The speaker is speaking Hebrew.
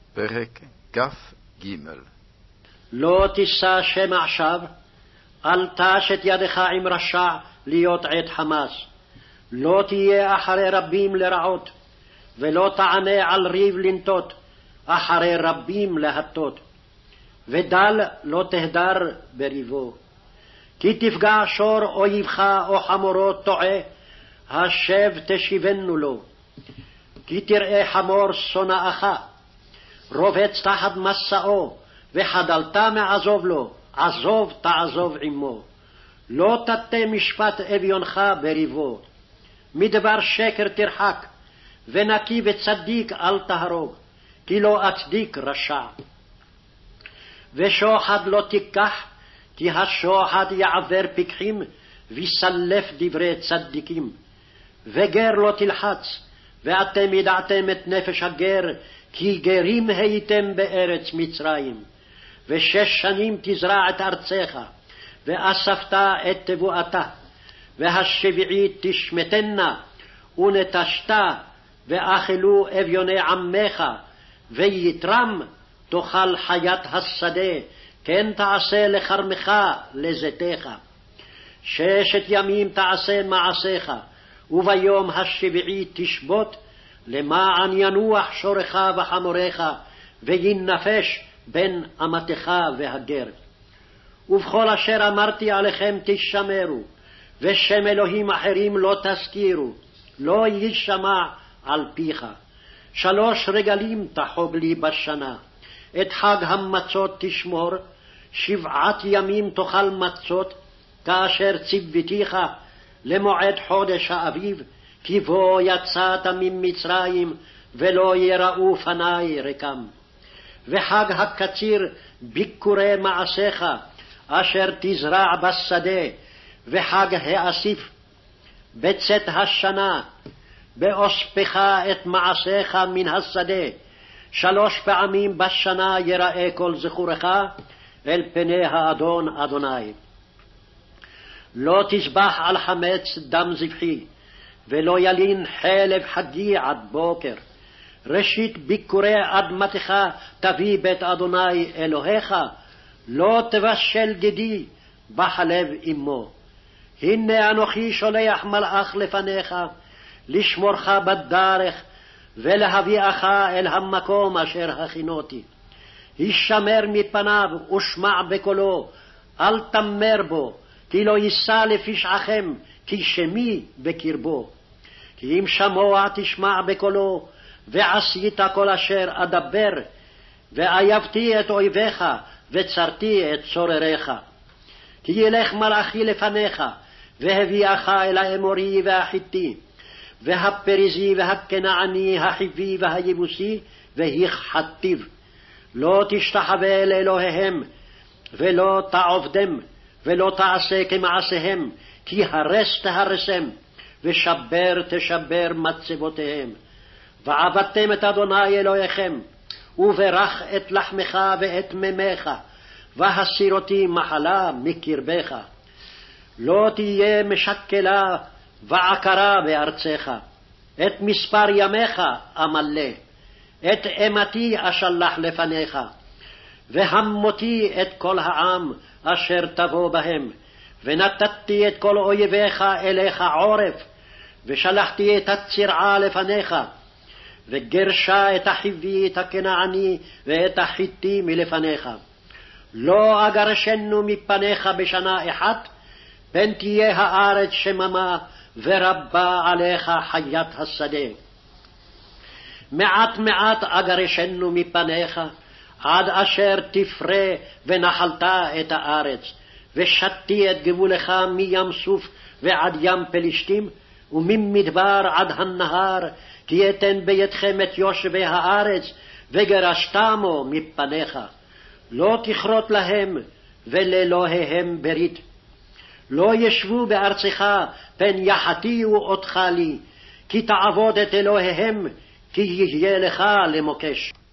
פרק כ"ג. לא תישא שם עכשיו, אל תש את ידך עם רשע להיות עת חמס. לא תהיה אחרי רבים לרעות, ולא תענה על ריב לנטות, אחרי רבים להטות. ודל לא תהדר בריבו. כי תפגע שור אויבך או חמורו טועה, השב תשיבנו לו. כי תראה חמור שונאך, רובץ תחת מסעו, וחדלת מעזוב לו, עזוב תעזוב עמו. לא תטה משפט אביונך בריבו. מדבר שקר תרחק, ונקי וצדיק אל תהרוג, כי לא אצדיק רשע. ושוחד לא תיקח, כי השוחד יעבר פיקחים, ויסלף דברי צדיקים. וגר לא תלחץ, ואתם ידעתם את נפש הגר, כי גרים הייתם בארץ מצרים. 6 שנים תזרע את ארצך, ואספת את תבואתה. 7 תשמטנה, ונטשת, ואכלו אביוני עמך, ויתרם תאכל חיית השדה, כן תעשה לכרמך לזיתך. 6 ימים תעשה מעשיך, וביום 7 תשבות, למען ינוח שורך וחמורך, וינפש בין אמתך והגר. ובכל אשר אמרתי עליכם תשמרו, ושם אלוהים אחרים לא תזכירו, לא יישמע על פיך. 3 רגלים תחוג לי בשנה, את חג המצות תשמור, 7 ימים תאכל מצות, כאשר ציוותיך למועד חודש האביב, כי בו יצאת ממצרים, ולא יראו פני רקם. וחג הקציר ביקורי מעשיך, אשר תזרע בשדה, וחג האסיף בצאת השנה, באוספך את מעשיך מן השדה. 3 פעמים בשנה יראה כל זכורך אל פני האדון אדוני. לא תזבח על חמץ דם זבחי, ולא ילין חלב חגי עד בוקר. ראשית ביקורי אדמתך תביא בית אדוני אלוהיך, לא תבשל גידי בחלב אמו. הנה אנוכי שולח מלאך לפניך, לשמורך בדרך, ולהביאך אל המקום אשר הכינותי. הישמר מפניו ושמע בקולו, אל תמר בו, כי לא יישא לפשעכם, כי שמי בקרבו. כי אם שמוע תשמע בקולו, ועשית כל אשר אדבר, ואייבתי את אויביך, וצרתי את צורריך. כי ילך מלאכי לפניך, והביאך אל האמורי והחיתי, והפריזי והכנעני, החיבי והיבוסי, והכחתיו. לא תשתחווה לאלוהיהם, ולא תעבדם, ולא תעשה כמעשיהם, כי הרס תהרסם, ושבר תשבר מצבותיהם. ועבדתם את אדוני אלוהיכם, וברך את לחמך ואת ממך, והסיר אותי מחלה מקרבך. לא תהיה משקלה ועקרה בארצך, את מספר ימיך אמלא, את אימתי אשלח לפניך, והמותי את כל העם אשר תבוא בהם, ונתתי את כל אויביך אליך עורף, ושלחתי את הצרעה לפניך, וגרשה את החיבי, את הכנעני, ואת החיתי מלפניך. לא אגרשנו מפניך בשנה אחת, פן תהיה הארץ שממה, ורבה עליך חיית השדה. מעט מעט אגרשנו מפניך, עד אשר תפרה ונחלת את הארץ, ושתי את גבולך מים סוף ועד ים פלישתים, וממדבר עד הנהר, כי אתן בידכם את יושבי הארץ, וגרשתמו מפניך. לא תכרות להם, ולאלוהיהם ברית. לא ישבו בארצך, פן יחתיו אותך לי, כי תעבוד את אלוהיהם, כי יהיה לך למוקש.